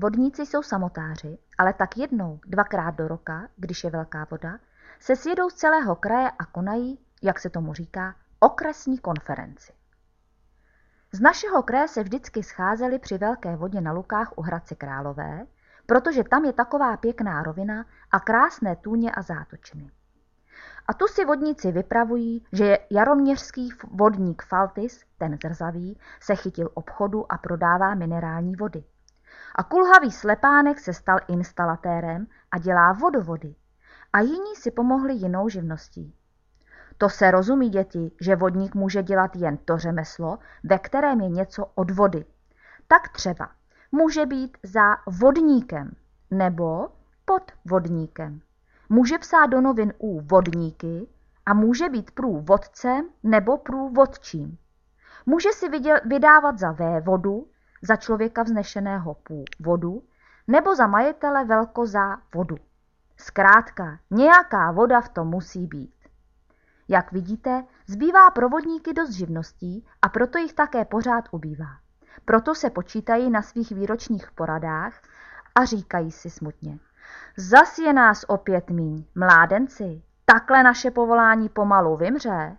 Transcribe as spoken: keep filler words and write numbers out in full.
vodníci jsou samotáři, ale tak jednou, dvakrát do roka, když je velká voda, se sjedou z celého kraje a konají, jak se tomu říká, okresní konferenci. Z našeho kraje se vždycky scházeli při velké vodě na lukách u Hradce Králové, protože tam je taková pěkná rovina a krásné tůně a zátočiny. A tu si vodníci vypravují, že jaroměřský vodník Faltis, ten zrzavý, se chytil obchodu a prodává minerální vody. A kulhavý slepánek se stal instalatérem a dělá vodovody. A jiní si pomohli jinou živností. To se rozumí, děti, že vodník může dělat jen to řemeslo, ve kterém je něco od vody. Tak třeba může být za vodníkem nebo pod vodníkem. Může psát do novin u vodníky a může být průvodcem nebo průvodčím. Může si vydávat za vévodu, za člověka vznešeného původu, nebo za majitele velkozávodu. Zkrátka, nějaká voda v tom musí být. Jak vidíte, zbývá pro vodníky dost živností a proto jich také pořád ubývá. Proto se počítají na svých výročních poradách a říkají si smutně: zas je nás opět míň, mládenci, takhle naše povolání pomalu vymře.